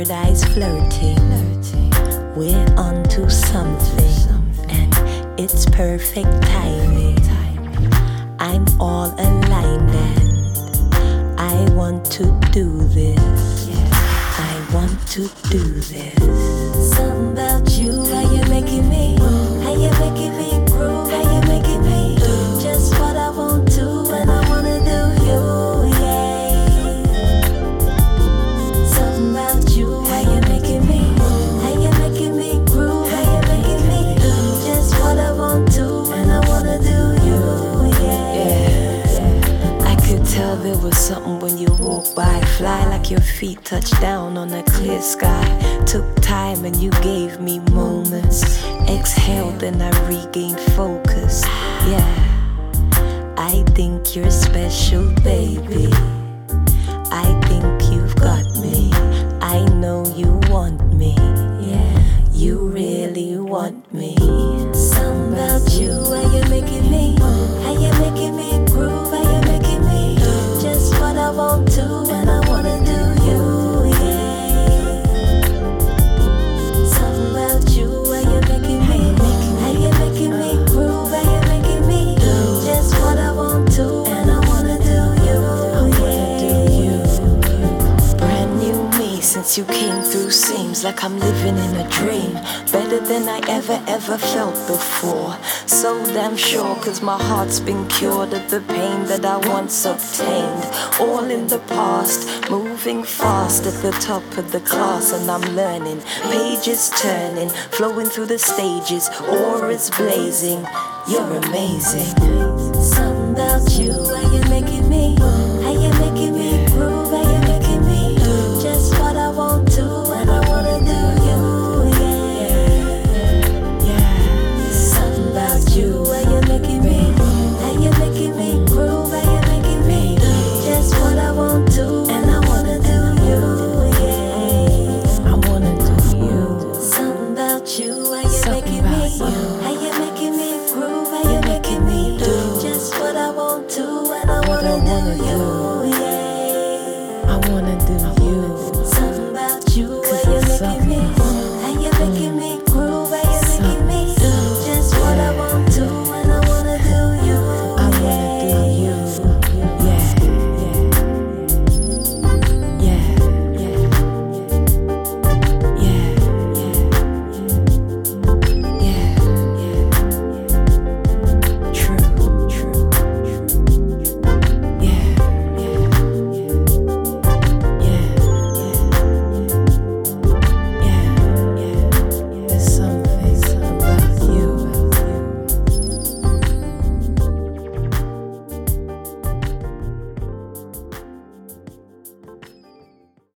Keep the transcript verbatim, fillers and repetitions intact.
third eye's flirting. We're onto something, and it's perfect timing. I'm all aligned and I want to do this. I want to do this. Something about you, how you making me, how you making me groove, how you making me do just what I want to and I wanna do you, yeah. Something about you, how you making me, how you making me groove, how you making me do just what I want to and I wanna do you, yeah. yeah. I could tell there was something when you walk by, fly like your feet touched down on a clear sky. Took time and you gave me moments. Exhaled and I regained focus. Yeah, I think you're special, baby. I think you've got me. I know you want me. Yeah, you really want me. Something about you, how you making me, how you making me groove, how you making me do just what I want to and I wanna do you, yeah. Something about you, how you making me, how you making me groove, how you making me do just what I want to and I wanna do you, yeah. Brand new me since you came through, seems like I'm living in a dream. Better than I ever, ever felt before. So damn sure, cause my heart's been cured of the pain that I once obtained. All in the past, moving fast at the top of the class, and I'm learning. Pages turning, flowing through the stages, auras blazing. You're amazing. Something about you, how you making me, how you making me